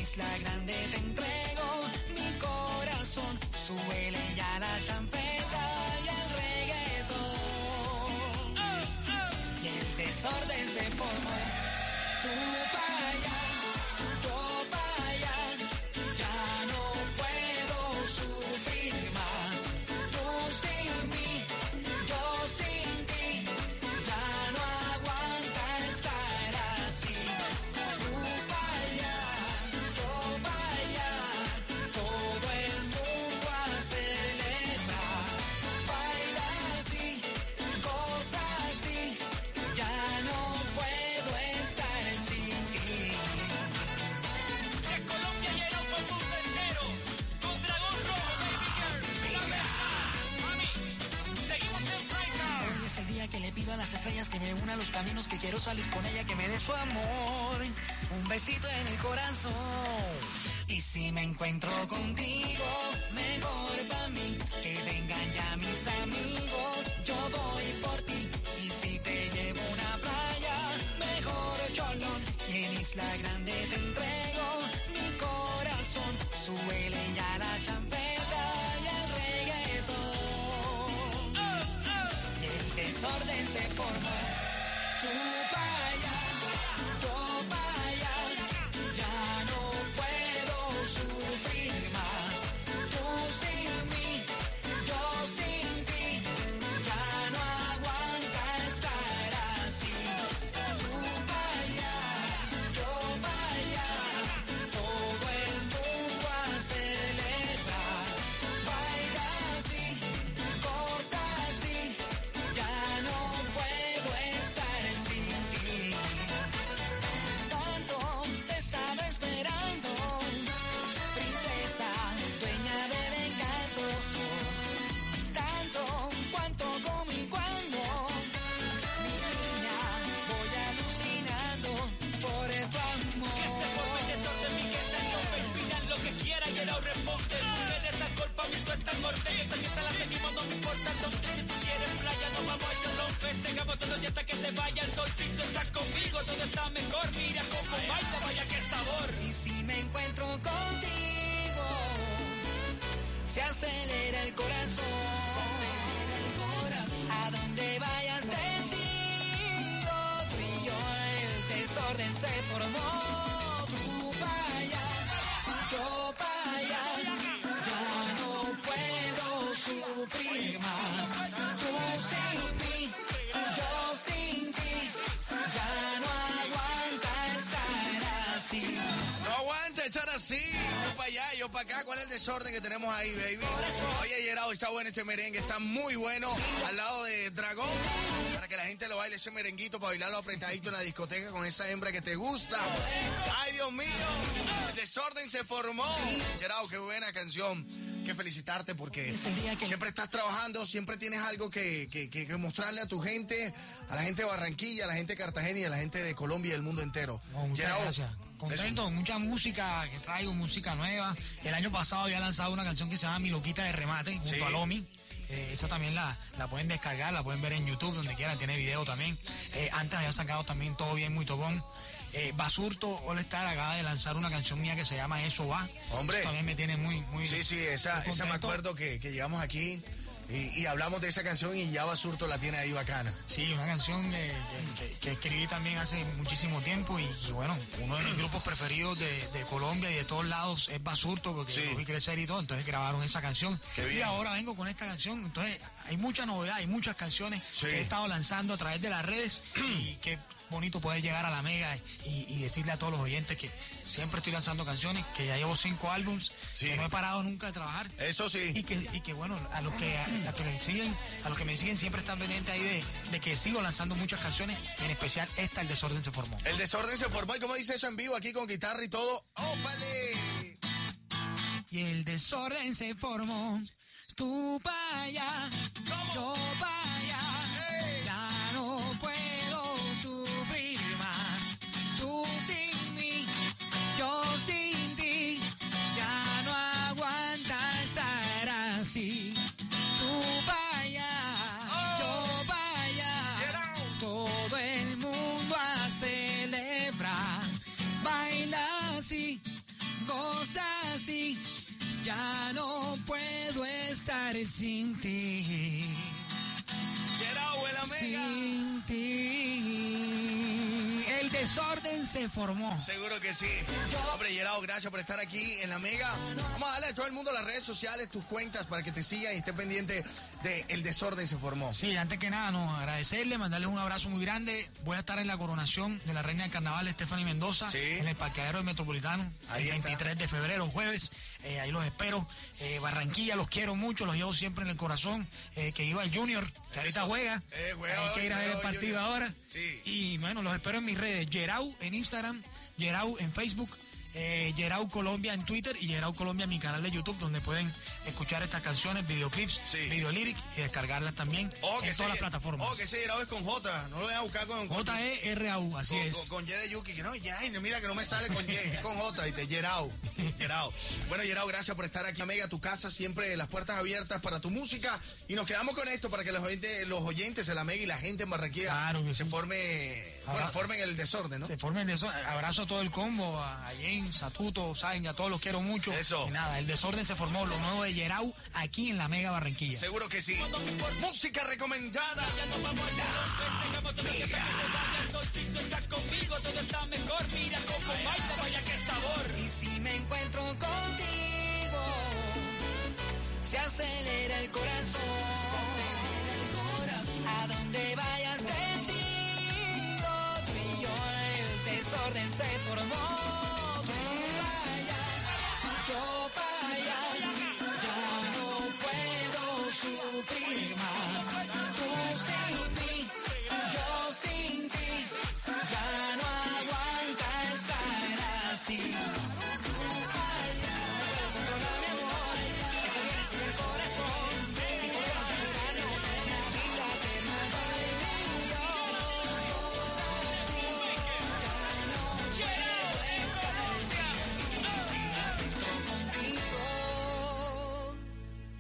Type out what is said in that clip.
Isla Grande te entrego mi corazón. Súbele ya la champeta y el reggaetón. Y el desorden se formó. Tú pa' allá, yo pa' allá. Ya no puedo sufrir más. Tú sin mí, yo sin ti. Ya no aguanta estar así. Tú pa' allá, yo pa' allá. Todo el mundo a celebrar. Baila así, goza así. Ya no puedo estar sin ti. Es Colombia y el mundo entero. Con Dragón Rojo, baby girl. La verdad, mami. Seguimos en Breaker. Hoy es el día que le pido a las estrellas que me una los caminos, que quiero salir con ella, que me dé su amor, un besito en el corazón. Y si me encuentro contigo, mejor para mí, que vengan ya mis amigos, yo voy por ti. Y si te llevo a una playa, mejor cholón, y en Isla Grande te entrego mi corazón. Súbele ya la champeta y el reggaetón. Y el desorden se formó. Tú pa' allá, yo pa' allá. Ya no puedo sufrir más. Tú sin mí, yo sin ti. Ya no aguanta estar así. Tú pa' allá, yo pa' allá. Todo el mundo a celebrar. Baila así, goza así. Ya no puedo estar sin ti. Tanto te estaba esperando, princesa, dueña del encanto. Tanto, cuánto, como y cuando, mi niña, voy alucinando por tu Que se amor. forme el desorden, mi que está rompe. Pidan lo que quiera y el ahora responde. Mujeres esa culpa, mi suelta el norte. Esta fiesta la seguimos, no me importa dónde. Si tú quieres playa, nos vamos a Cholón. Festejamos todos los días hasta que se vaya el sol. Si tú estás conmigo, todo está mejor. Mira cómo baila, vaya qué sabor. Y si me encuentro contigo, se acelera el corazón. A donde vayas te sigo, tú y yo, el desorden se formó. Tú pa' allá, yo pa' allá. Ya no puedo sufrir más. Tú sin mí, yo sin ti. Ya no aguanta estar así. No aguanta echar así. Yo para allá, yo para acá. ¿Cuál es el desorden que tenemos ahí, baby? Oye, Gerardo, está bueno este merengue. Está muy bueno. Al lado de Dragón. Para que la gente lo baile ese merenguito. Para bailarlo apretadito en la discoteca con esa hembra que te gusta. Ay, Dios mío. El desorden se formó. Gerardo, qué buena canción. Que felicitarte porque Es el día que- siempre estás trabajando, siempre tienes algo que mostrarle a tu gente, a la gente de Barranquilla, a la gente de Cartagena y a la gente de Colombia y del mundo entero. No, muchas Gerardo, gracias. Contento, mucha música que traigo, música nueva. El año pasado había lanzado una canción que se llama Mi Loquita de Remate, junto Sí. a Lomi. Esa también la pueden descargar, la pueden ver en YouTube, donde quieran, tiene video también. Antes había sacado también Todo Bien, Muy Topón. Basurto All Star acaba de lanzar una canción mía que se llama Eso Va. Hombre. Eso también me tiene muy Sí, esa me contento. acuerdo que llegamos aquí y hablamos de esa canción y ya Basurto la tiene ahí bacana. Sí, una canción que escribí también hace muchísimo tiempo y bueno, uno de mis grupos preferidos de Colombia y de todos lados es Basurto, porque Sí. lo vi crecer y todo, entonces grabaron esa canción. Qué bien. Y ahora vengo con esta canción, entonces hay mucha novedad, hay muchas canciones Sí. que he estado lanzando a través de las redes y que bonito poder llegar a la Mega y decirle a todos los oyentes que siempre estoy lanzando canciones, que ya llevo 5 álbums, Sí. que no he parado nunca de trabajar. Eso sí. Y que bueno, a los que me siguen siempre están pendientes ahí de que sigo lanzando muchas canciones, en especial esta, El Desorden se formó. El desorden se formó y como dice eso en vivo aquí con guitarra y todo. ¡Ópale! Y el desorden se formó, tú pa' allá, yo pa' allá, ya no puedo sufrir más, tú sin mí, yo sin ti, ya no aguanta estar así, tú pa' allá, yo pa' allá, todo el mundo a celebrar, baila así, Ya no puedo estar sin ti. Gerao en la Mega. Sin ti. El desorden se formó. Seguro que sí. Hombre, Gerao, gracias por estar aquí en la Mega. Vamos a darle a todo el mundo las redes sociales, tus cuentas, para que te sigan y estén pendientes de El Desorden se formó. Sí, antes que nada, no, agradecerle, mandarles un abrazo muy grande. Voy a estar en la coronación de la Reina del Carnaval, Stephanie Mendoza, Sí. en el parqueadero del Metropolitano, Ahí el está. 23 de febrero, jueves. Ahí los espero. Barranquilla, los quiero mucho, los llevo siempre en el corazón. Que iba el Junior, que ahorita Eso. juega. Juega Hay hoy, que ir a ver el juega hoy, partido Junior. ahora. Sí. Y bueno, los espero en mis redes. Gerau en Instagram, Gerau en Facebook, Gerau Colombia en Twitter y Gerau Colombia en mi canal de YouTube, donde pueden escuchar estas canciones, videoclips, Sí. videolyrics y descargarlas también en todas las plataformas. Que ese Gerao es con J, no lo dejan buscar con J-E-R-A-U, así es. Con Y de Yuki, que no, ya, mira que no me sale con Y, es con J, y te Gerao. Bueno, Gerao, gracias por estar aquí, Mega, tu casa, siempre las puertas abiertas para tu música, y nos quedamos con esto para que los oyentes de la Mega y la gente en Barranquilla Claro que se sí. formen el desorden, ¿no? Se forma el desorden. Abrazo a todo el combo, a James, a Tuto, saben, a todos los quiero mucho. Eso. Y nada, el desorden se formó, lo nuevo de Gerau aquí en la Mega Barranquilla. Seguro que sí. Música recomendada. El solcito está conmigo, todo está mejor. Mira cómo baila, vaya qué sabor. Y si me encuentro contigo, se acelera el corazón. A donde vayas te sigo, tú y yo, el desorden se formó.